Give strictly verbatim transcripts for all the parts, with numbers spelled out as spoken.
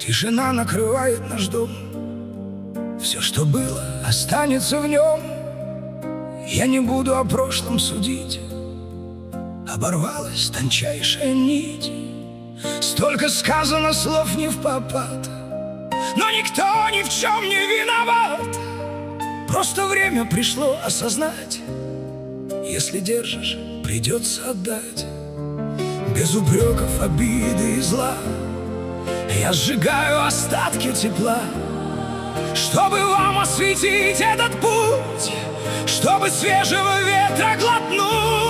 Тишина накрывает наш дом. Все, что было, останется в нем. Я не буду о прошлом судить. Оборвалась тончайшая нить. Столько сказано слов не впопад, но никто ни в чем не виноват. Просто время пришло осознать: если держишь, придется отдать. Без упреков, обиды и зла я сжигаю остатки тепла, чтобы вам осветить этот путь, чтобы свежего ветра глотнуть.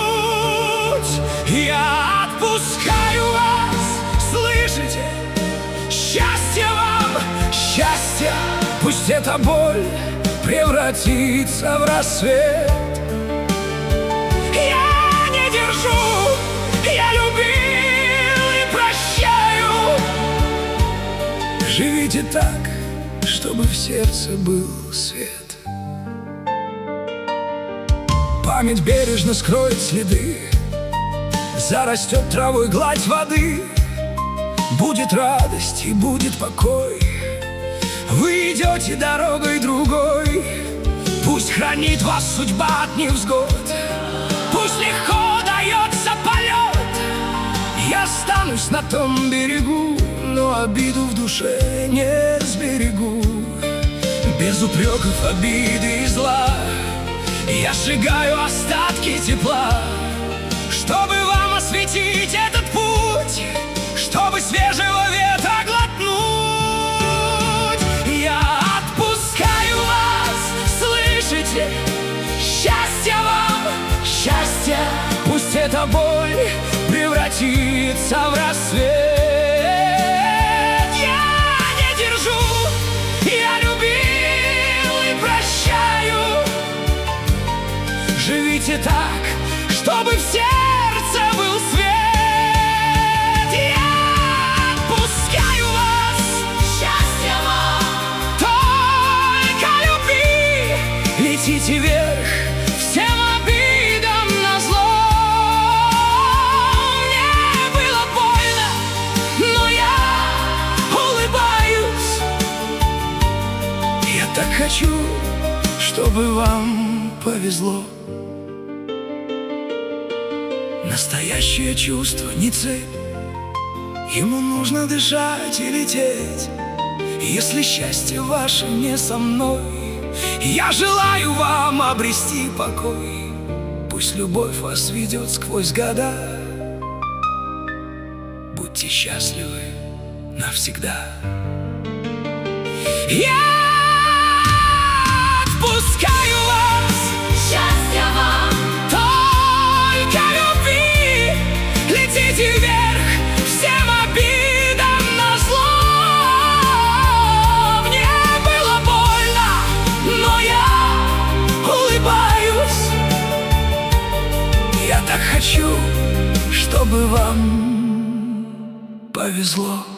Я отпускаю вас, слышите? Счастье вам, счастье. Пусть эта боль превратится в рассвет. Я не держу, я любил и прощаю. Живите так, чтобы в сердце был свет. Память бережно скроет следы, зарастет травой гладь воды. Будет радость и будет покой. Вы идете дорогой другой. Пусть хранит вас судьба от невзгод. Пусть легко дается полет. Я останусь на том берегу, но обиду в душе не сберегу. Без упреков, обиды и зла я сжигаю остатки тепла, чтобы вам осветить этот путь, чтобы свежего ветра глотнуть. Я отпускаю вас, слышите? Счастье вам, счастье. Пусть эта боль превратится в рассвет. Я не держу, я любил и прощаю. Живите так, чтобы в сердце был свет. Я отпускаю вас, счастье вам, только любви. Летите вверх, всем обидам назло. Мне было больно, но я улыбаюсь. Я так хочу, чтобы вам повезло. Настоящее чувство не цепь, ему нужно дышать и лететь. Если счастье ваше не со мной, я желаю вам обрести покой. Пусть любовь вас ведет сквозь года. Будьте счастливы навсегда. Я отпускаю вас, счастье вам, только любви. Летите вверх, всем обидам назло. Мне было больно, но я улыбаюсь. Я так хочу, чтобы вам повезло.